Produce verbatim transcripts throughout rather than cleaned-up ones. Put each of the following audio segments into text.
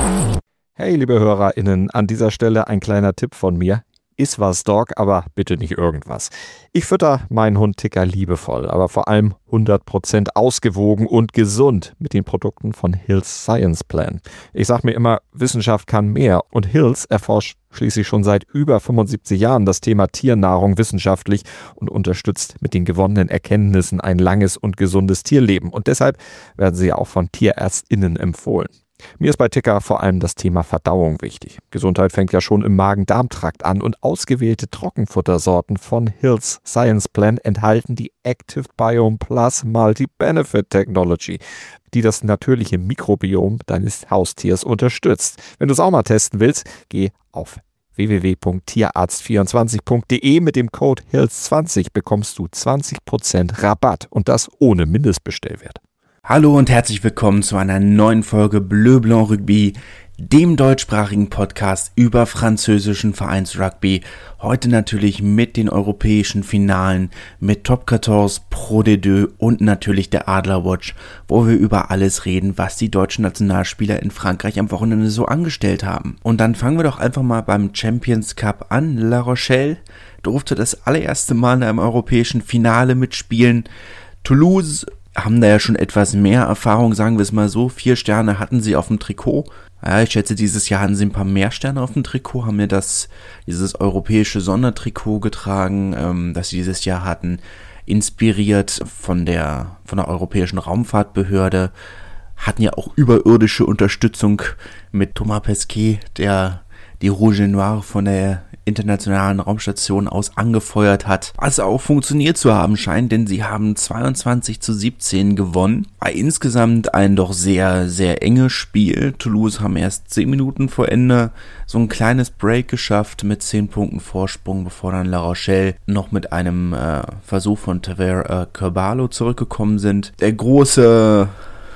Hey, liebe HörerInnen, an dieser Stelle ein kleiner Tipp von mir. Iss was, Dog, aber bitte nicht irgendwas. Ich fütter meinen Hund Ticker liebevoll, aber vor allem hundert Prozent ausgewogen und gesund mit den Produkten von Hill's Science Plan. Ich sag mir immer, Wissenschaft kann mehr und Hill's erforscht schließlich schon seit über fünfundsiebzig Jahren das Thema Tiernahrung wissenschaftlich und unterstützt mit den gewonnenen Erkenntnissen ein langes und gesundes Tierleben. Und deshalb werden sie auch von TierärztInnen empfohlen. Mir ist bei Ticker vor allem das Thema Verdauung wichtig. Gesundheit fängt ja schon im Magen-Darm-Trakt an und ausgewählte Trockenfuttersorten von Hill's Science Plan enthalten die Active Biome Plus Multi-Benefit Technology, die das natürliche Mikrobiom deines Haustiers unterstützt. Wenn du es auch mal testen willst, geh auf w w w punkt tierarzt vierundzwanzig punkt d e. Mit dem Code Hills zwanzig bekommst du zwanzig Prozent Rabatt und das ohne Mindestbestellwert. Hallo und herzlich willkommen zu einer neuen Folge Bleu Blanc Rugby, dem deutschsprachigen Podcast über französischen Vereinsrugby. Heute natürlich mit den europäischen Finalen, mit Top vierzehn, Pro D zwei und natürlich der Adlerwatch, wo wir über alles reden, was die deutschen Nationalspieler in Frankreich am Wochenende so angestellt haben. Und dann fangen wir doch einfach mal beim Champions Cup an. La Rochelle durfte das allererste Mal in einem europäischen Finale mitspielen. Toulouse haben da ja schon etwas mehr Erfahrung, sagen wir es mal so. Vier Sterne hatten sie auf dem Trikot. Ja, ich schätze, dieses Jahr hatten sie ein paar mehr Sterne auf dem Trikot, haben mir das, dieses europäische Sondertrikot getragen, ähm, das sie dieses Jahr hatten, inspiriert von der, von der Europäischen Raumfahrtbehörde, hatten ja auch überirdische Unterstützung mit Thomas Pesquet, der die Rouge et Noir von der internationalen Raumstation aus angefeuert hat, was auch funktioniert zu haben scheint, denn sie haben zweiundzwanzig zu siebzehn gewonnen. War insgesamt ein doch sehr, sehr enges Spiel. Toulouse haben erst zehn Minuten vor Ende so ein kleines Break geschafft mit zehn Punkten Vorsprung, bevor dann La Rochelle noch mit einem äh, Versuch von Tavere äh, Kerbalo zurückgekommen sind. Der große...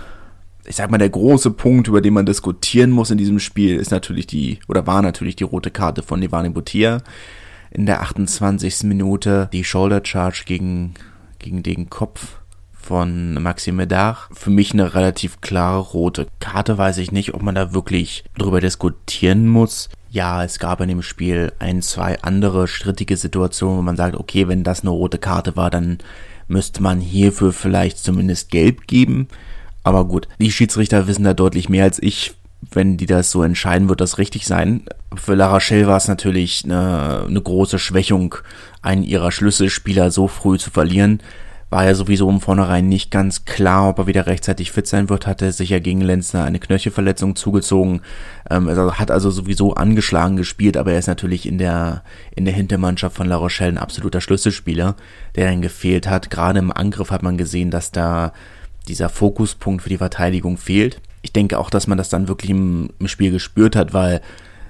Ich sag mal, der große Punkt, über den man diskutieren muss in diesem Spiel, ist natürlich die, oder war natürlich die rote Karte von Nevani Boutier in der achtundzwanzigsten Minute. Die Shoulder Charge gegen, gegen den Kopf von Maxime Médard. Für mich eine relativ klare rote Karte, weiß ich nicht, ob man da wirklich drüber diskutieren muss. Ja, es gab in dem Spiel ein, zwei andere strittige Situationen, wo man sagt, okay, wenn das eine rote Karte war, dann müsste man hierfür vielleicht zumindest gelb geben. Aber gut, die Schiedsrichter wissen da deutlich mehr als ich. Wenn die das so entscheiden, wird das richtig sein. Für La Rochelle war es natürlich eine, eine große Schwächung, einen ihrer Schlüsselspieler so früh zu verlieren. War ja sowieso im Vornherein nicht ganz klar, ob er wieder rechtzeitig fit sein wird. Hatte sich ja gegen Lenzner eine Knöchelverletzung zugezogen. Ähm, also hat also sowieso angeschlagen gespielt, aber er ist natürlich in der in der Hintermannschaft von La Rochelle ein absoluter Schlüsselspieler, der dann gefehlt hat. Gerade im Angriff hat man gesehen, dass da dieser Fokuspunkt für die Verteidigung fehlt. Ich denke auch, dass man das dann wirklich im, im Spiel gespürt hat, weil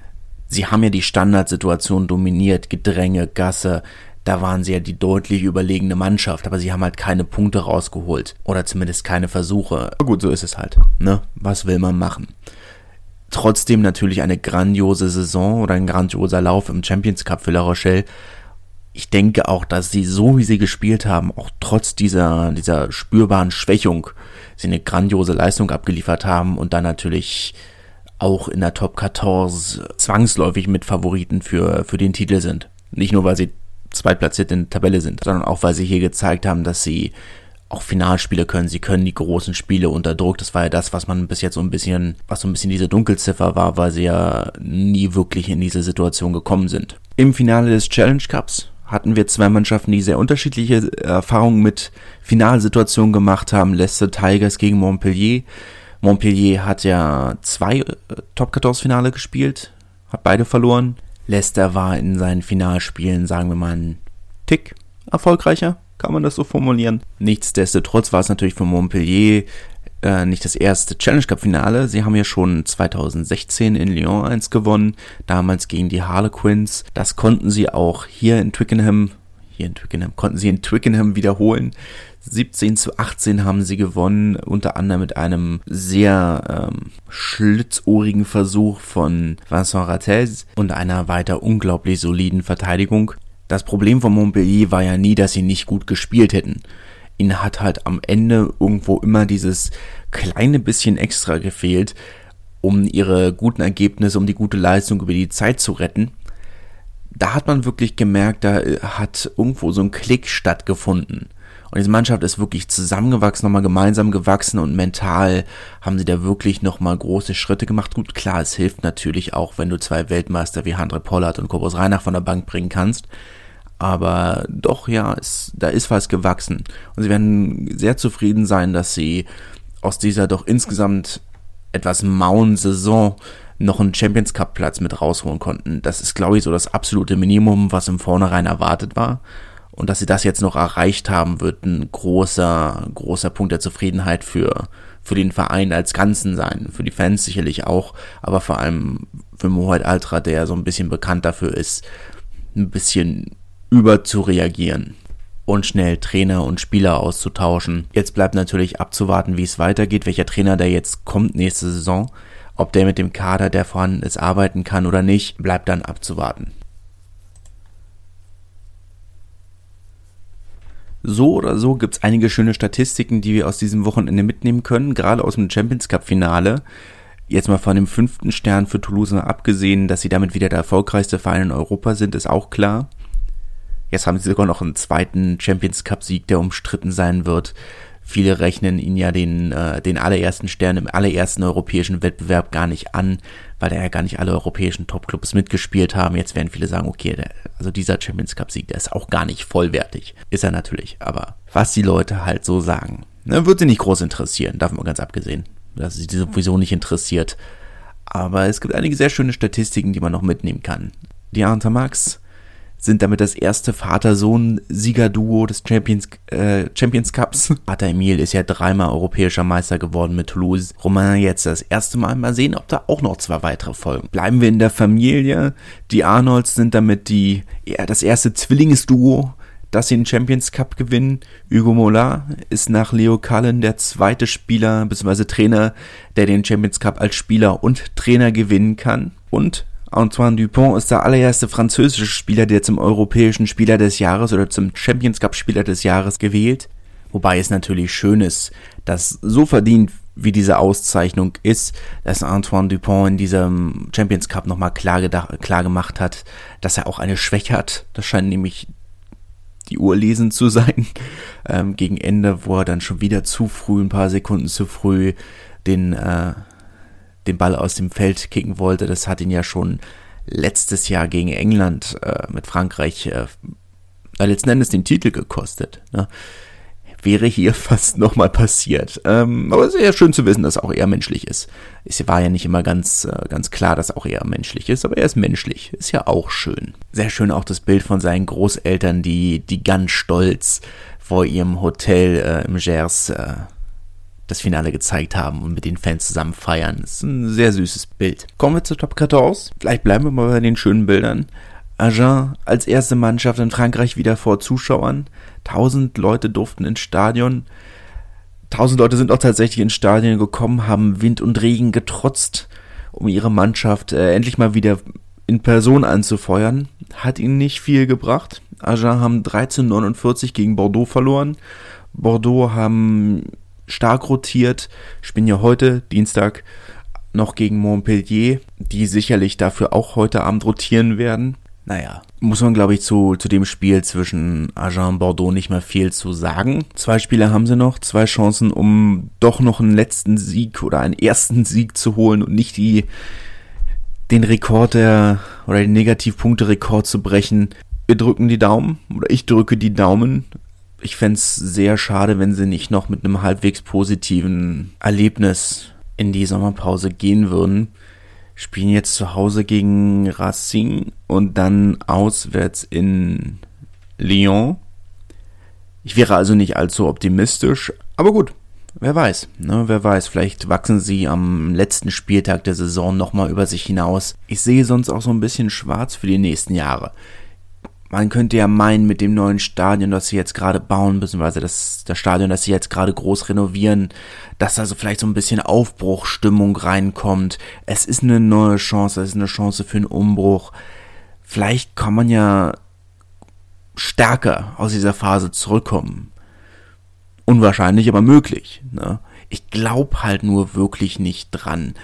sie haben ja die Standardsituation dominiert, Gedränge, Gasse, da waren sie ja die deutlich überlegene Mannschaft, aber sie haben halt keine Punkte rausgeholt oder zumindest keine Versuche. Aber gut, so ist es halt, ne? Was will man machen? Trotzdem natürlich eine grandiose Saison oder ein grandioser Lauf im Champions Cup für La Rochelle. Ich denke auch, dass sie, so wie sie gespielt haben, auch trotz dieser, dieser spürbaren Schwächung, sie eine grandiose Leistung abgeliefert haben und dann natürlich auch in der Top vierzehn zwangsläufig mit Favoriten für, für den Titel sind. Nicht nur, weil sie zweitplatziert in der Tabelle sind, sondern auch, weil sie hier gezeigt haben, dass sie auch Finalspiele können. Sie können die großen Spiele unter Druck. Das war ja das, was man bis jetzt so ein bisschen, was so ein bisschen diese Dunkelziffer war, weil sie ja nie wirklich in diese Situation gekommen sind. Im Finale des Challenge Cups hatten wir zwei Mannschaften, die sehr unterschiedliche Erfahrungen mit Finalsituationen gemacht haben. Leicester Tigers gegen Montpellier. Montpellier hat ja zwei Top vierzehn Finale gespielt, hat beide verloren. Leicester war in seinen Finalspielen, sagen wir mal, ein Tick erfolgreicher, kann man das so formulieren. Nichtsdestotrotz war es natürlich für Montpellier äh, nicht das erste Challenge Cup Finale. Sie haben ja schon zweitausendsechzehn in Lyon eins gewonnen, damals gegen die Harlequins. Das konnten sie auch hier in Twickenham, hier in Twickenham, konnten sie in Twickenham wiederholen. siebzehn zu achtzehn haben sie gewonnen, unter anderem mit einem sehr ähm, schlitzohrigen Versuch von Vincent Rattez und einer weiter unglaublich soliden Verteidigung. Das Problem von Montpellier war ja nie, dass sie nicht gut gespielt hätten. Ihnen hat halt am Ende irgendwo immer dieses kleine bisschen extra gefehlt, um ihre guten Ergebnisse, um die gute Leistung über die Zeit zu retten. Da hat man wirklich gemerkt, da hat irgendwo so ein Klick stattgefunden. Und diese Mannschaft ist wirklich zusammengewachsen, nochmal gemeinsam gewachsen und mental haben sie da wirklich nochmal große Schritte gemacht. Gut, klar, es hilft natürlich auch, wenn du zwei Weltmeister wie Handré Pollard und Kobus Reinach von der Bank bringen kannst. Aber doch, ja, es, da ist was gewachsen. Und sie werden sehr zufrieden sein, dass sie aus dieser doch insgesamt etwas mauen Saison noch einen Champions Cup Platz mit rausholen konnten. Das ist, glaube ich, so das absolute Minimum, was im Vornherein erwartet war. Und dass sie das jetzt noch erreicht haben, wird ein großer, großer Punkt der Zufriedenheit für, für den Verein als Ganzen sein. Für die Fans sicherlich auch, aber vor allem für Mohamed Altra, der so ein bisschen bekannt dafür ist, ein bisschen überzureagieren und schnell Trainer und Spieler auszutauschen. Jetzt bleibt natürlich abzuwarten, wie es weitergeht, welcher Trainer da jetzt kommt nächste Saison. Ob der mit dem Kader, der vorhanden ist, arbeiten kann oder nicht, bleibt dann abzuwarten. So oder so gibt es einige schöne Statistiken, die wir aus diesem Wochenende mitnehmen können, gerade aus dem Champions Cup Finale. Jetzt mal von dem fünften Stern für Toulouse abgesehen, dass sie damit wieder der erfolgreichste Verein in Europa sind, ist auch klar. Jetzt haben sie sogar noch einen zweiten Champions Cup Sieg, der umstritten sein wird. Viele rechnen ihn ja den, äh, den allerersten Stern im allerersten europäischen Wettbewerb gar nicht an, weil da ja gar nicht alle europäischen Topclubs mitgespielt haben. Jetzt werden viele sagen, okay, der, also dieser Champions Cup Sieg, der ist auch gar nicht vollwertig. Ist er natürlich, aber was die Leute halt so sagen, ne, wird sie nicht groß interessieren, davon mal ganz abgesehen, dass sie sowieso nicht interessiert. Aber es gibt einige sehr schöne Statistiken, die man noch mitnehmen kann. Die Antamax sind damit das erste Vater-Sohn-Sieger-Duo des Champions, äh, Champions Cups. Vater Emil ist ja dreimal europäischer Meister geworden mit Toulouse. Romain jetzt das erste Mal. Mal sehen, ob da auch noch zwei weitere folgen. Bleiben wir in der Familie. Die Arnolds sind damit die, ja, das erste Zwillingsduo, das sie den Champions Cup gewinnen. Hugo Mollard ist nach Leo Cullen der zweite Spieler bzw. Trainer, der den Champions Cup als Spieler und Trainer gewinnen kann. Und Antoine Dupont ist der allererste französische Spieler, der zum europäischen Spieler des Jahres oder zum Champions Cup Spieler des Jahres gewählt. Wobei es natürlich schön ist, dass so verdient wie diese Auszeichnung ist, dass Antoine Dupont in diesem Champions Cup nochmal klar, gedacht, klar gemacht hat, dass er auch eine Schwäche hat. Das scheint nämlich die Uhr lesen zu sein. Ähm, gegen Ende, wo er dann schon wieder zu früh, ein paar Sekunden zu früh, den äh, den Ball aus dem Feld kicken wollte. Das hat ihn ja schon letztes Jahr gegen England äh, mit Frankreich äh, letzten Endes den Titel gekostet. Ne? Wäre hier fast nochmal passiert. Ähm, aber sehr schön zu wissen, dass er auch eher menschlich ist. Es war ja nicht immer ganz, äh, ganz klar, dass er auch eher menschlich ist, aber er ist menschlich. Ist ja auch schön. Sehr schön auch das Bild von seinen Großeltern, die, die ganz stolz vor ihrem Hotel äh, im Gers äh, das Finale gezeigt haben und mit den Fans zusammen feiern. Das ist ein sehr süßes Bild. Kommen wir zur Top vierzehn. Vielleicht bleiben wir mal bei den schönen Bildern. Agen als erste Mannschaft in Frankreich wieder vor Zuschauern. Tausend Leute durften ins Stadion. Tausend Leute sind auch tatsächlich ins Stadion gekommen, haben Wind und Regen getrotzt, um ihre Mannschaft äh, endlich mal wieder in Person anzufeuern. Hat ihnen nicht viel gebracht. Agen haben dreizehn neunundvierzig gegen Bordeaux verloren. Bordeaux haben stark rotiert, spielen ja heute, Dienstag, noch gegen Montpellier, die sicherlich dafür auch heute Abend rotieren werden. Naja, muss man, glaube ich, zu, zu dem Spiel zwischen Agen und Bordeaux nicht mehr viel zu sagen. Zwei Spiele haben sie noch, zwei Chancen, um doch noch einen letzten Sieg oder einen ersten Sieg zu holen und nicht die den Rekord der, oder den Negativpunkte-Rekord zu brechen. Wir drücken die Daumen, oder ich drücke die Daumen. Ich fände es sehr schade, wenn sie nicht noch mit einem halbwegs positiven Erlebnis in die Sommerpause gehen würden. Spielen jetzt zu Hause gegen Racing und dann auswärts in Lyon. Ich wäre also nicht allzu optimistisch, aber gut, wer weiß, ne, wer weiß, vielleicht wachsen sie am letzten Spieltag der Saison nochmal über sich hinaus. Ich sehe sonst auch so ein bisschen schwarz für die nächsten Jahre. Man könnte ja meinen, mit dem neuen Stadion, das sie jetzt gerade bauen, beziehungsweise das, das Stadion, das sie jetzt gerade groß renovieren, dass also vielleicht so ein bisschen Aufbruchstimmung reinkommt. Es ist eine neue Chance, es ist eine Chance für einen Umbruch. Vielleicht kann man ja stärker aus dieser Phase zurückkommen. Unwahrscheinlich, aber möglich. Ne? Ich glaube halt nur wirklich nicht dran.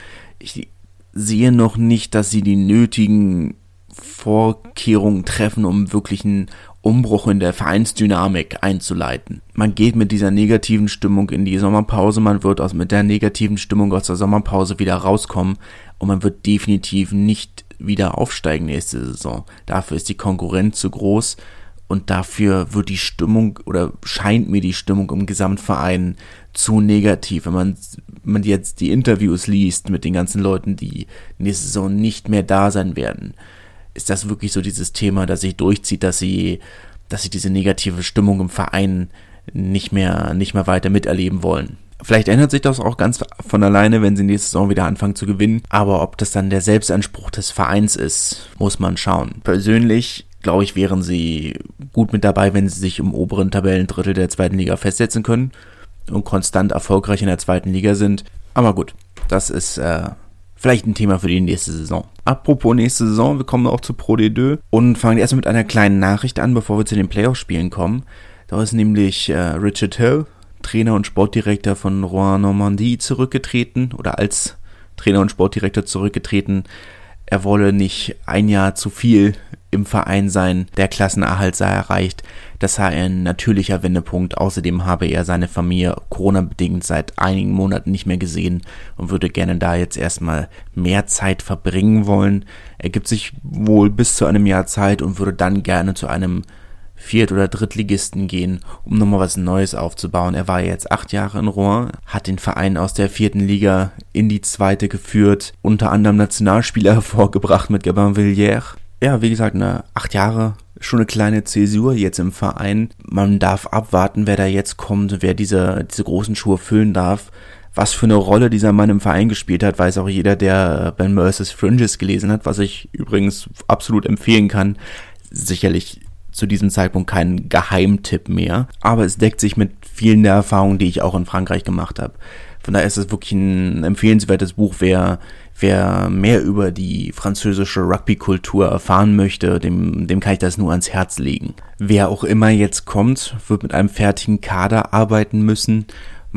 ich sehe noch nicht, dass sie die nötigen Vorkehrungen treffen, um wirklich einen Umbruch in der Vereinsdynamik einzuleiten. Man geht mit dieser negativen Stimmung in die Sommerpause, man wird aus, mit der negativen Stimmung aus der Sommerpause wieder rauskommen und man wird definitiv nicht wieder aufsteigen nächste Saison. Dafür ist die Konkurrenz zu groß und dafür wird die Stimmung oder scheint mir die Stimmung im Gesamtverein zu negativ. Wenn man, wenn man jetzt die Interviews liest mit den ganzen Leuten, die nächste Saison nicht mehr da sein werden, ist das wirklich so dieses Thema, das sich durchzieht, dass sie, dass sie diese negative Stimmung im Verein nicht mehr, nicht mehr weiter miterleben wollen. Vielleicht ändert sich das auch ganz von alleine, wenn sie nächste Saison wieder anfangen zu gewinnen. Aber ob das dann der Selbstanspruch des Vereins ist, muss man schauen. Persönlich, glaube ich, wären sie gut mit dabei, wenn sie sich im oberen Tabellendrittel der zweiten Liga festsetzen können und konstant erfolgreich in der zweiten Liga sind. Aber gut, das ist äh, vielleicht ein Thema für die nächste Saison. Apropos nächste Saison, wir kommen auch zu Pro D zwei und fangen erstmal mit einer kleinen Nachricht an, bevor wir zu den Playoff-Spielen kommen. Da ist nämlich äh, Richard Hill, Trainer und Sportdirektor von Rouen Normandie, zurückgetreten oder als Trainer und Sportdirektor zurückgetreten. Er wolle nicht ein Jahr zu viel im Verein sein, der Klassenerhalt sei erreicht. Das sei ein natürlicher Wendepunkt. Außerdem habe er seine Familie Corona-bedingt seit einigen Monaten nicht mehr gesehen und würde gerne da jetzt erstmal mehr Zeit verbringen wollen. Er gibt sich wohl bis zu einem Jahr Zeit und würde dann gerne zu einem Viert- oder Drittligisten gehen, um nochmal was Neues aufzubauen. Er war jetzt acht Jahre in Rouen, hat den Verein aus der vierten Liga in die zweite geführt, unter anderem Nationalspieler hervorgebracht mit Gabin Villiers. Ja, wie gesagt, eine acht Jahre, schon eine kleine Zäsur jetzt im Verein. Man darf abwarten, wer da jetzt kommt, wer diese, diese großen Schuhe füllen darf. Was für eine Rolle dieser Mann im Verein gespielt hat, weiß auch jeder, der Ben Mercer's Fringes gelesen hat, was ich übrigens absolut empfehlen kann. Sicherlich zu diesem Zeitpunkt kein Geheimtipp mehr, aber es deckt sich mit vielen der Erfahrungen, die ich auch in Frankreich gemacht habe. Von daher ist es wirklich ein empfehlenswertes Buch, wer, wer mehr über die französische Rugby-Kultur erfahren möchte, dem, dem kann ich das nur ans Herz legen. Wer auch immer jetzt kommt, wird mit einem fertigen Kader arbeiten müssen.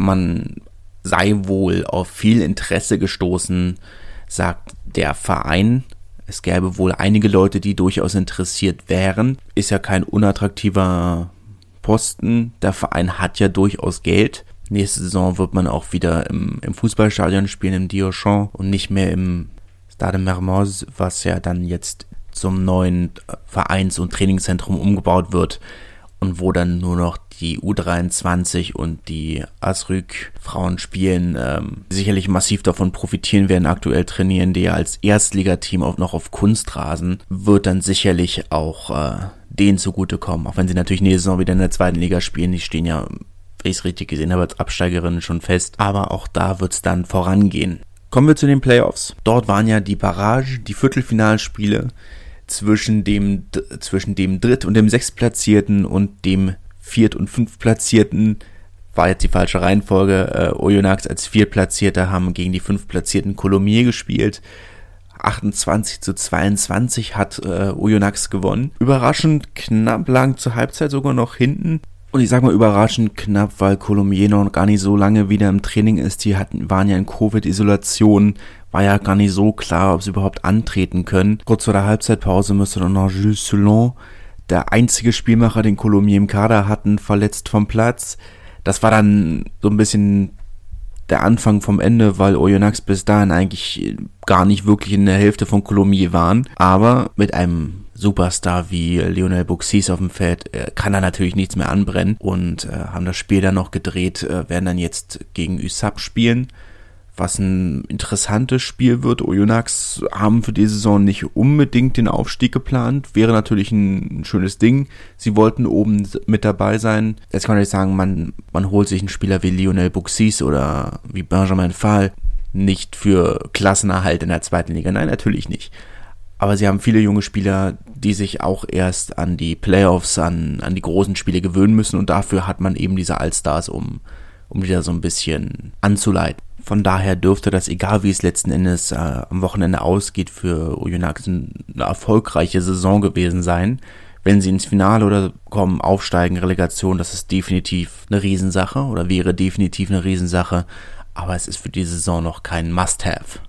Man sei wohl auf viel Interesse gestoßen, sagt der Verein. Es gäbe wohl einige Leute, die durchaus interessiert wären. Ist ja kein unattraktiver Posten. Der Verein hat ja durchaus Geld. Nächste Saison wird man auch wieder im, im Fußballstadion spielen, im Diochon und nicht mehr im Stade Mermoz, was ja dann jetzt zum neuen Vereins- und Trainingszentrum umgebaut wird und wo dann nur noch die U dreiundzwanzig und die Asryk Frauen spielen, ähm, sicherlich massiv davon profitieren werden. Aktuell trainieren die ja als Erstligateam auch noch auf Kunstrasen, wird dann sicherlich auch äh, denen zugutekommen, auch wenn sie natürlich nächste Saison wieder in der zweiten Liga spielen. Die stehen ja, wenn ich es richtig gesehen habe, als Absteigerinnen schon fest, aber auch da wird es dann vorangehen. Kommen wir zu den Playoffs. Dort waren ja die Barrage, die Viertelfinalspiele zwischen dem, zwischen dem Dritt- und dem Sechstplatzierten und dem Viert- und Fünftplatzierten, war jetzt die falsche Reihenfolge. Äh, Oyonnax als Viertplatzierter haben gegen die Fünftplatzierten Colomiers gespielt. achtundzwanzig zu zweiundzwanzig hat äh, Oyonnax gewonnen. Überraschend knapp, lang zur Halbzeit sogar noch hinten. Und ich sag mal überraschend knapp, weil Colomiers noch gar nicht so lange wieder im Training ist. Die hatten, waren ja in Covid-Isolation. War ja gar nicht so klar, ob sie überhaupt antreten können. Kurz vor der Halbzeitpause müsste dann noch Jules Soulon, der einzige Spielmacher, den Colomiers im Kader hatten, verletzt vom Platz. Das war dann so ein bisschen der Anfang vom Ende, weil Oyonnax bis dahin eigentlich gar nicht wirklich in der Hälfte von Colomiers waren. Aber mit einem Superstar wie Lionel Bouxis auf dem Feld äh, kann da natürlich nichts mehr anbrennen und äh, haben das Spiel dann noch gedreht, äh, werden dann jetzt gegen U S A P spielen, was ein interessantes Spiel wird. Oyonnax haben für die Saison nicht unbedingt den Aufstieg geplant, wäre natürlich ein, ein schönes Ding. Sie wollten oben mit dabei sein. Jetzt kann man nicht sagen, man, man holt sich einen Spieler wie Lionel Bouxis oder wie Benjamin Fall nicht für Klassenerhalt in der zweiten Liga. Nein, natürlich nicht. Aber sie haben viele junge Spieler, die sich auch erst an die Playoffs, an, an die großen Spiele gewöhnen müssen und dafür hat man eben diese Allstars, um, um wieder so ein bisschen anzuleiten. Von daher dürfte das, egal wie es letzten Endes äh, am Wochenende ausgeht, für Oyonnax eine erfolgreiche Saison gewesen sein. Wenn sie ins Finale oder kommen, aufsteigen, Relegation, das ist definitiv eine Riesensache oder wäre definitiv eine Riesensache, aber es ist für die Saison noch kein Must-Have.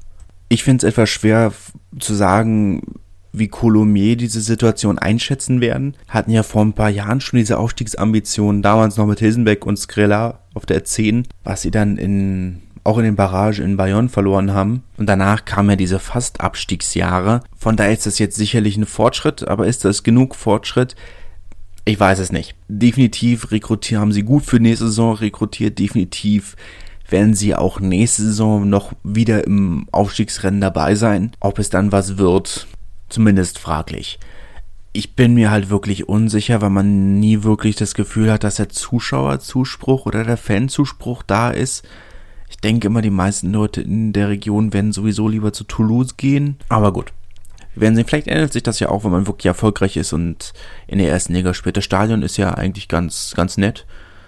Ich finde es etwas schwer zu sagen, wie Coulommiers diese Situation einschätzen werden. Hatten ja vor ein paar Jahren schon diese Aufstiegsambitionen, damals noch mit Hilsenbeck und Skrilla auf der zehn, was sie dann in, auch in den Barragen in Bayonne verloren haben. Und danach kamen ja diese Fast-Abstiegsjahre. Von daher ist das jetzt sicherlich ein Fortschritt, aber ist das genug Fortschritt? Ich weiß es nicht. Definitiv rekrutieren, haben sie gut für nächste Saison rekrutiert, definitiv werden sie auch nächste Saison noch wieder im Aufstiegsrennen dabei sein. Ob es dann was wird, zumindest fraglich. Ich bin mir halt wirklich unsicher, weil man nie wirklich das Gefühl hat, dass der Zuschauerzuspruch oder der Fanzuspruch da ist. Ich denke immer, die meisten Leute in der Region werden sowieso lieber zu Toulouse gehen. Aber gut, wir werden sehen. Vielleicht ändert sich das ja auch, wenn man wirklich erfolgreich ist und in der ersten Liga spielt. Das Stadion ist ja eigentlich ganz, ganz nett.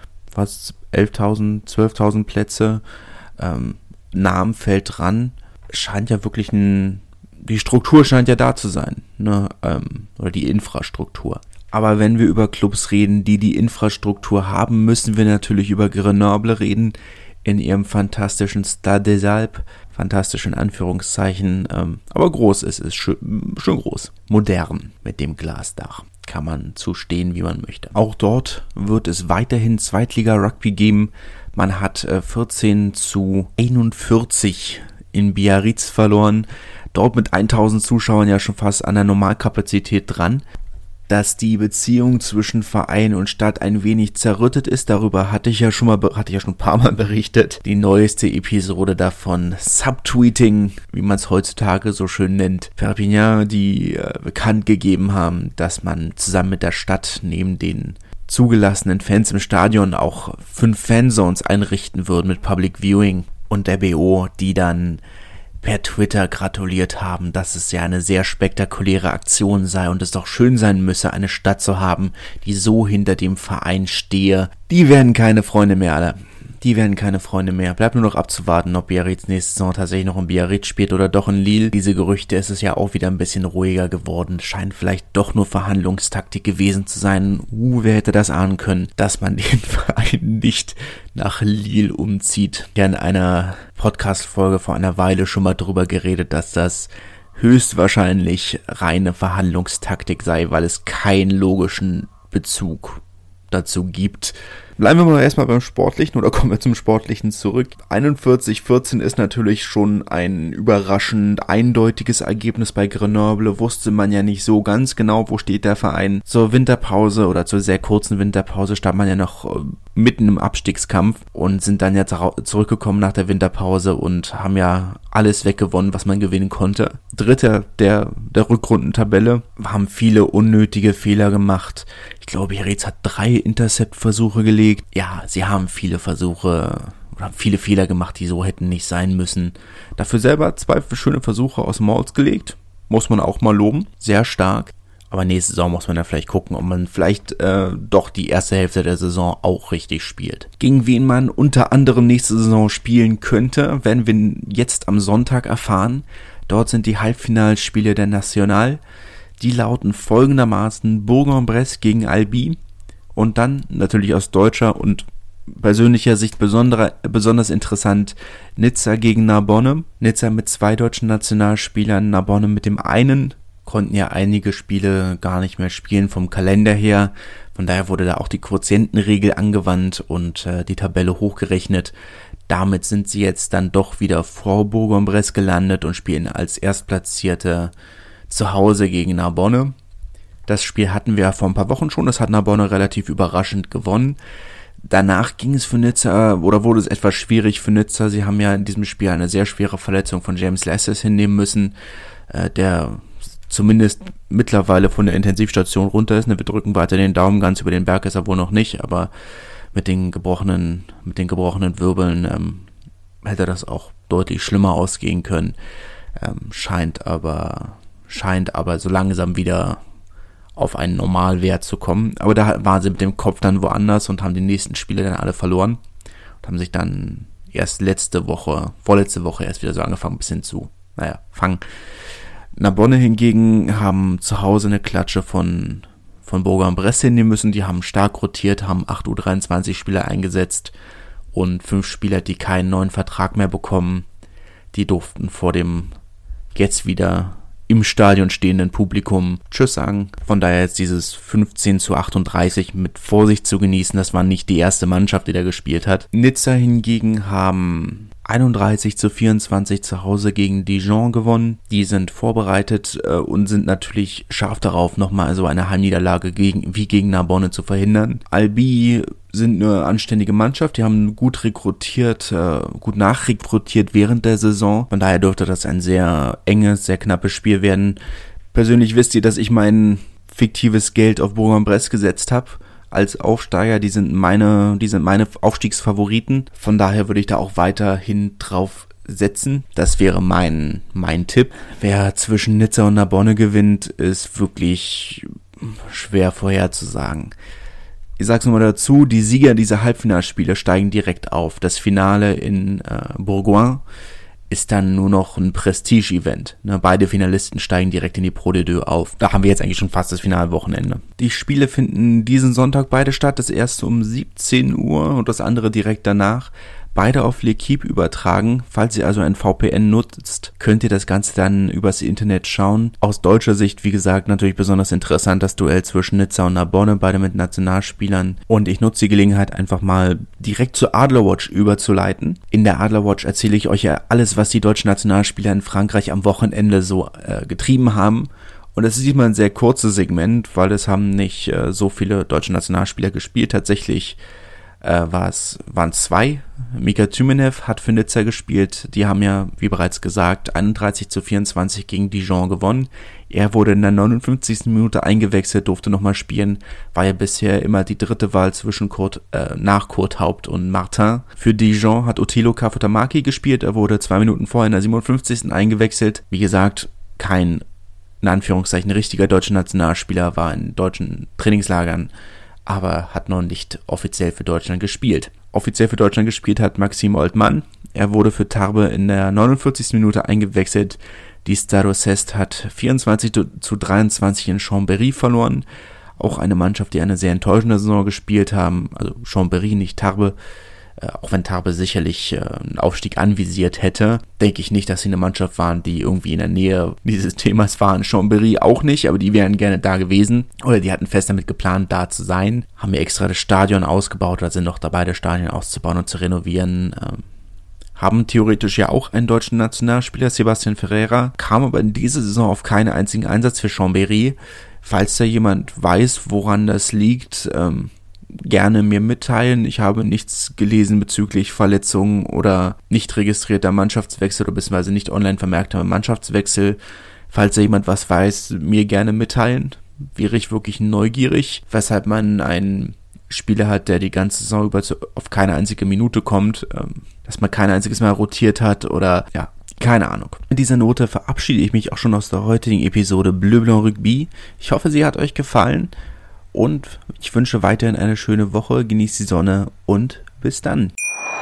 Fast elftausend, zwölftausend Plätze. Ähm, Namen fällt dran. Scheint ja wirklich ein... Die Struktur scheint ja da zu sein, ne? Ähm, oder die Infrastruktur. Aber wenn wir über Clubs reden, die die Infrastruktur haben, müssen wir natürlich über Grenoble reden, in ihrem fantastischen Stade des Alpes, fantastisch in Anführungszeichen, ähm, aber groß ist es, schön, schön groß, modern mit dem Glasdach. Kann man zustehen, wie man möchte. Auch dort wird es weiterhin Zweitliga-Rugby geben. Man hat äh, vierzehn zu einundvierzig in Biarritz verloren. Dort mit tausend Zuschauern ja schon fast an der Normalkapazität dran. Dass die Beziehung zwischen Verein und Stadt ein wenig zerrüttet ist, darüber hatte ich ja schon mal, hatte ich ja schon ein paar Mal berichtet. Die neueste Episode davon, Subtweeting, wie man es heutzutage so schön nennt. Perpignan, die äh, bekannt gegeben haben, dass man zusammen mit der Stadt neben den zugelassenen Fans im Stadion auch fünf Fanzones einrichten würden mit Public Viewing. Und der B O, die dann per Twitter gratuliert haben, dass es ja eine sehr spektakuläre Aktion sei und es doch schön sein müsse, eine Stadt zu haben, die so hinter dem Verein stehe. Die werden keine Freunde mehr, alle. Die werden keine Freunde mehr. Bleibt nur noch abzuwarten, ob Biarritz nächste Saison tatsächlich noch in Biarritz spielt oder doch in Lille. Diese Gerüchte, ist es ja auch wieder ein bisschen ruhiger geworden. Scheint vielleicht doch nur Verhandlungstaktik gewesen zu sein. Uh, wer hätte das ahnen können, dass man den Verein nicht nach Lille umzieht. Ja, in einer Podcast-Folge vor einer Weile schon mal drüber geredet, dass das höchstwahrscheinlich reine Verhandlungstaktik sei, weil es keinen logischen Bezug dazu gibt. Bleiben wir mal erstmal beim Sportlichen oder kommen wir zum Sportlichen zurück. einundvierzig vierzehn ist natürlich schon ein überraschend eindeutiges Ergebnis bei Grenoble. Wusste man ja nicht so ganz genau, wo steht der Verein. Zur Winterpause oder zur sehr kurzen Winterpause stand man ja noch mitten im Abstiegskampf und sind dann ja zurückgekommen nach der Winterpause und haben ja alles weggewonnen, was man gewinnen konnte. Dritter der, der Rückrundentabelle, haben viele unnötige Fehler gemacht. Ich glaube, Biarritz hat drei Intercept-Versuche gelegt. Ja, sie haben viele Versuche oder viele Fehler gemacht, die so hätten nicht sein müssen. Dafür selber zwei schöne Versuche aus dem Maus gelegt. Muss man auch mal loben. Sehr stark. Aber nächste Saison muss man dann vielleicht gucken, ob man vielleicht äh, doch die erste Hälfte der Saison auch richtig spielt. Gegen wen man unter anderem nächste Saison spielen könnte, werden wir jetzt am Sonntag erfahren. Dort sind die Halbfinalspiele der National. Die lauten folgendermaßen: Bourg-en-Bresse gegen Albi und dann natürlich aus deutscher und persönlicher Sicht besonderer, besonders interessant Nizza gegen Narbonne. Nizza mit zwei deutschen Nationalspielern, Narbonne mit dem einen. Konnten ja einige Spiele gar nicht mehr spielen vom Kalender her. Von daher wurde da auch die Quotientenregel angewandt und äh, die Tabelle hochgerechnet. Damit sind sie jetzt dann doch wieder vor Bourg-en-Bresse gelandet und spielen als Erstplatzierte zu Hause gegen Narbonne. Das Spiel hatten wir vor ein paar Wochen schon, das hat Narbonne relativ überraschend gewonnen. Danach ging es für Nizza, oder wurde es etwas schwierig für Nizza. Sie haben ja in diesem Spiel eine sehr schwere Verletzung von James Lasses hinnehmen müssen, äh, der zumindest mittlerweile von der Intensivstation runter ist. Wir drücken weiter den Daumen, ganz über den Berg ist er wohl noch nicht, aber mit den gebrochenen, mit den gebrochenen Wirbeln ähm, hätte das auch deutlich schlimmer ausgehen können. Ähm, scheint aber, scheint aber so langsam wieder auf einen Normalwert zu kommen. Aber da waren sie mit dem Kopf dann woanders und haben die nächsten Spiele dann alle verloren und haben sich dann erst letzte Woche, vorletzte Woche erst wieder so angefangen, ein bisschen zu, naja, fangen. Narbonne hingegen haben zu Hause eine Klatsche von, von Bourg-en-Bresse hinnehmen müssen. Die haben stark rotiert, haben acht U dreiundzwanzig Spieler eingesetzt und fünf Spieler, die keinen neuen Vertrag mehr bekommen. Die durften vor dem jetzt wieder im Stadion stehenden Publikum Tschüss sagen. Von daher jetzt dieses fünfzehn zu achtunddreißig mit Vorsicht zu genießen. Das war nicht die erste Mannschaft, die da gespielt hat. Nizza hingegen haben einunddreißig zu vierundzwanzig zu Hause gegen Dijon gewonnen. Die sind vorbereitet äh, und sind natürlich scharf darauf, nochmal so eine Heimniederlage gegen, wie gegen Narbonne zu verhindern. Albi sind eine anständige Mannschaft, die haben gut rekrutiert, äh, gut nachrekrutiert während der Saison. Von daher dürfte das ein sehr enges, sehr knappes Spiel werden. Persönlich wisst ihr, dass ich mein fiktives Geld auf Bourg-en-Bresse gesetzt habe. Als Aufsteiger, die sind meine, die sind meine Aufstiegsfavoriten. Von daher würde ich da auch weiterhin drauf setzen. Das wäre mein, mein Tipp. Wer zwischen Nizza und Narbonne gewinnt, ist wirklich schwer vorherzusagen. Ich sag's nochmal dazu, die Sieger dieser Halbfinalspiele steigen direkt auf. Das Finale in äh, Bourgoin ist dann nur noch ein Prestige-Event. Ne, beide Finalisten steigen direkt in die Pro D deux auf. Da haben wir jetzt eigentlich schon fast das Finalwochenende. Die Spiele finden diesen Sonntag beide statt. Das erste um siebzehn Uhr und das andere direkt danach. Beide auf L'Equipe übertragen. Falls ihr also ein V P N nutzt, könnt ihr das Ganze dann übers Internet schauen. Aus deutscher Sicht, wie gesagt, natürlich besonders interessant, das Duell zwischen Nizza und Narbonne, beide mit Nationalspielern. Und ich nutze die Gelegenheit, einfach mal direkt zur Adlerwatch überzuleiten. In der Adlerwatch erzähle ich euch ja alles, was die deutschen Nationalspieler in Frankreich am Wochenende so äh, getrieben haben. Und es ist diesmal ein sehr kurzes Segment, weil es haben nicht äh, so viele deutsche Nationalspieler gespielt. Tatsächlich Äh, war es, waren zwei. Mika Tümenev hat für Nizza gespielt. Die haben ja, wie bereits gesagt, einunddreißig zu vierundzwanzig gegen Dijon gewonnen. Er wurde in der neunundfünfzigsten Minute eingewechselt, durfte nochmal spielen. War ja bisher immer die dritte Wahl zwischen Kurt, äh, nach Kurt Haupt und Martin. Für Dijon hat Ottilo Kafutamaki gespielt. Er wurde zwei Minuten vorher in der siebenundfünfzigsten eingewechselt. Wie gesagt, kein, in Anführungszeichen, richtiger deutscher Nationalspieler, war in deutschen Trainingslagern, aber hat noch nicht offiziell für Deutschland gespielt. Offiziell für Deutschland gespielt hat Maxime Oltmann. Er wurde für Tarbes in der neunundvierzigsten Minute eingewechselt. Die Stade Cest hat vierundzwanzig zu dreiundzwanzig in Chambéry verloren. Auch eine Mannschaft, die eine sehr enttäuschende Saison gespielt haben. Also Chambéry, nicht Tarbes. Äh, auch wenn Tarbes sicherlich äh, einen Aufstieg anvisiert hätte, denke ich nicht, dass sie eine Mannschaft waren, die irgendwie in der Nähe dieses Themas waren. Chambéry auch nicht, aber die wären gerne da gewesen. Oder die hatten fest damit geplant, da zu sein. Haben ja extra das Stadion ausgebaut oder sind noch dabei, das Stadion auszubauen und zu renovieren. Ähm, haben theoretisch ja auch einen deutschen Nationalspieler, Sebastian Ferreira, kam aber in dieser Saison auf keinen einzigen Einsatz für Chambéry. Falls da jemand weiß, woran das liegt, ähm, gerne mir mitteilen. Ich habe nichts gelesen bezüglich Verletzungen oder nicht registrierter Mannschaftswechsel oder beziehungsweise nicht online vermerkter Mannschaftswechsel. Falls da jemand was weiß, mir gerne mitteilen. Wäre ich wirklich neugierig, weshalb man einen Spieler hat, der die ganze Saison über zu, auf keine einzige Minute kommt, ähm, dass man kein einziges Mal rotiert hat oder ja, keine Ahnung. Mit dieser Note verabschiede ich mich auch schon aus der heutigen Episode Bleu Blanc Rugby. Ich hoffe, sie hat euch gefallen. Und ich wünsche weiterhin eine schöne Woche, genießt die Sonne und bis dann.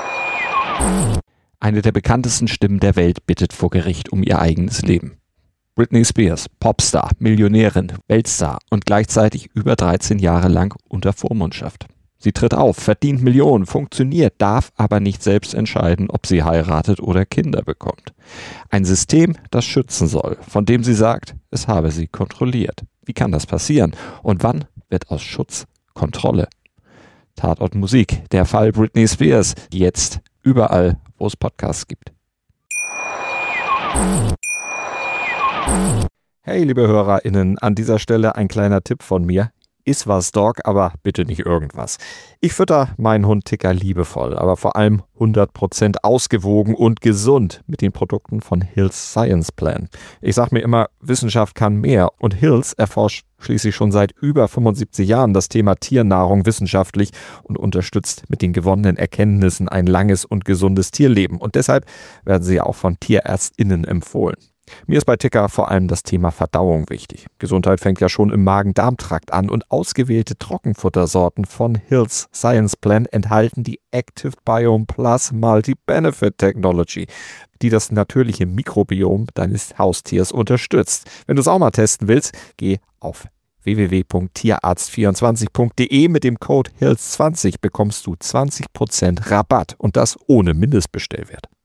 Eine der bekanntesten Stimmen der Welt bittet vor Gericht um ihr eigenes Leben. Britney Spears, Popstar, Millionärin, Weltstar und gleichzeitig über dreizehn Jahre lang unter Vormundschaft. Sie tritt auf, verdient Millionen, funktioniert, darf aber nicht selbst entscheiden, ob sie heiratet oder Kinder bekommt. Ein System, das schützen soll, von dem sie sagt, es habe sie kontrolliert. Wie kann das passieren? Und wann wird aus Schutz Kontrolle? Tatort Musik, der Fall Britney Spears, jetzt überall, wo es Podcasts gibt. Hey, liebe HörerInnen, an dieser Stelle ein kleiner Tipp von mir. Iswas Dog, aber bitte nicht irgendwas. Ich fütter meinen Hund Ticker liebevoll, aber vor allem hundert Prozent ausgewogen und gesund mit den Produkten von Hill's Science Plan. Ich sag mir immer, Wissenschaft kann mehr und Hill's erforscht schließlich schon seit über fünfundsiebzig Jahren das Thema Tiernahrung wissenschaftlich und unterstützt mit den gewonnenen Erkenntnissen ein langes und gesundes Tierleben. Und deshalb werden sie auch von TierärztInnen empfohlen. Mir ist bei Ticker vor allem das Thema Verdauung wichtig. Gesundheit fängt ja schon im Magen-Darm-Trakt an und ausgewählte Trockenfuttersorten von Hill's Science Plan enthalten die Active Biome Plus Multi-Benefit Technology, die das natürliche Mikrobiom deines Haustiers unterstützt. Wenn du es auch mal testen willst, geh auf w w w punkt tierarzt vierundzwanzig punkt de. Mit dem Code H I L Z zwanzig bekommst du zwanzig Prozent Rabatt und das ohne Mindestbestellwert.